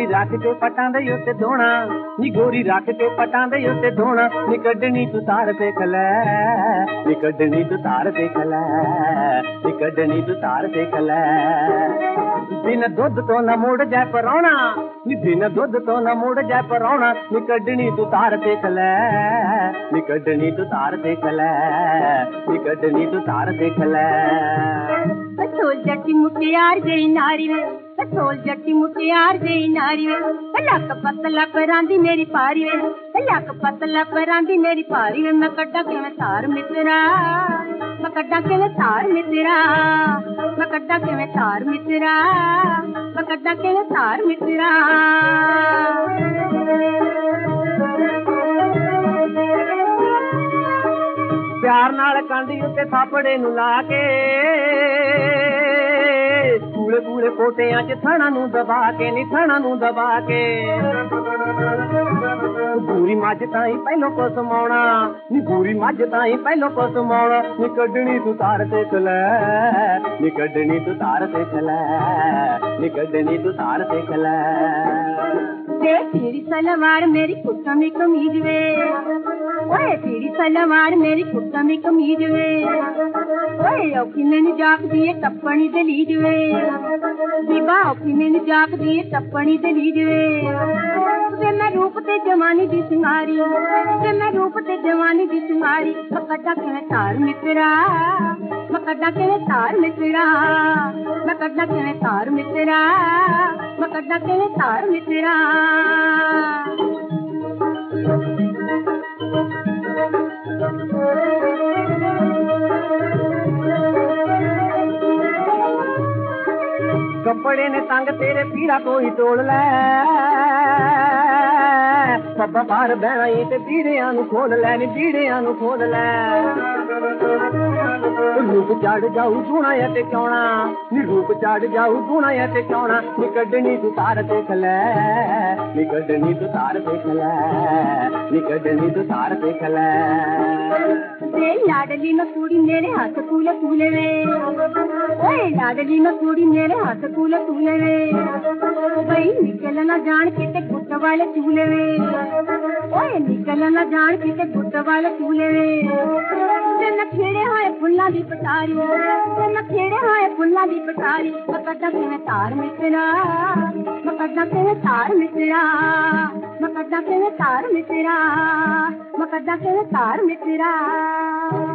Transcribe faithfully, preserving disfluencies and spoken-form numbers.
रख के पटां दे उत्ते धोना, नी गोरी रख के पटां दे उत्ते धोना, नी कड्डनी तू तार देख लै, नी कड्डनी तू तार देख लै, नी कड्डनी तू तार देख लै। बिन दुध तो न मुड़ जाए परौना, नी बिन दुध तो न मुड़ जाए परौना, नी कड्डनी तू तार देख लै, नी कड्डनी तू तार देख लै, नी कड्डनी तू तार देख लै। कसोल जट्टी मुटियार गई नारी वे, कसोल जट्टी मुटियार गई नारी वे, लक पतला परांदी मेरी पारी वे, लक पतला परांदी मेरी पारी वे, मैं कड्डा किवें तार मित्रा, मैं कड्डा किवें तार मित्रा, मैं कड्डा किवें तार मित्रा, मैं कड्डा किवें तार मित्रा। प्यार नाल कांडी उत्ते थापड़े नू ला के, कूले कूले कोटियां च थणा नू दबा के, नी थणा नू दबा के। पूरी मझ ताई पहलों को समाउणा, नी पूरी मझ ताई पहलों को समाउणा, नी कड्डनी तू तार देख लै, नी कड्डनी तू तार देख लै, नी कड्डनी तू तार देख लै। तेरी सलवार मेरी कुटमी कमीज वे, ओए तेरी सलवार मेरी कुटमी कमीज वे, ओए औखी मैंने जाक दिए टप्पणी दलीज वे, दीबा औखी मैंने जाक दिए टप्पणी दलीज वे। वे मैं रूप ते जवानी दी सिंगारी, वे मैं रूप ते जवानी दी सिंगारी, मैं कड्डा किवें तार मित्रा, मैं कड्डा किवें तार मित्रा, मैं कड्डा किवें तार मित्रा, मैं कड्डा किवें तार मित्रा। कपड़े ने तंग तेरे पीड़ा कोई तोड़ लै, पब्बा बाहर बहनाई ते पीड़ियां नू खोल लै, नी पीड़ियां नू खोल लै। रूप चढ़ जाऊ दूना ते चौना, नी रूप चढ़ जाऊ दूना ते चौना, नी कड्डनी तू तार देख लै, नी कड्डनी तू तार देख लै, नी कड्डनी तू तार देख लै। ते लाडली मैं कुड़ी मेरे हाथ कूले कूले वे, ओए लाडली मैं कुड़ी मेरे हाथ कूले कूले वे, भाई निकल ना जान किते गुट वाले चूले वे, ओए निकल ना जान किते गुट वाले चूले वे। ते न खेड़े होए फुल्लां दी पटारी, ते न खेड़े होए फुल्लां दी पटारी, मैं कड्डा किवें तार मित्रा, मैं कड्डा किवें तार मित्रा, मैं कड्डा किवें तार मित्रा, मैं कड्डा किवें तार मित्रा।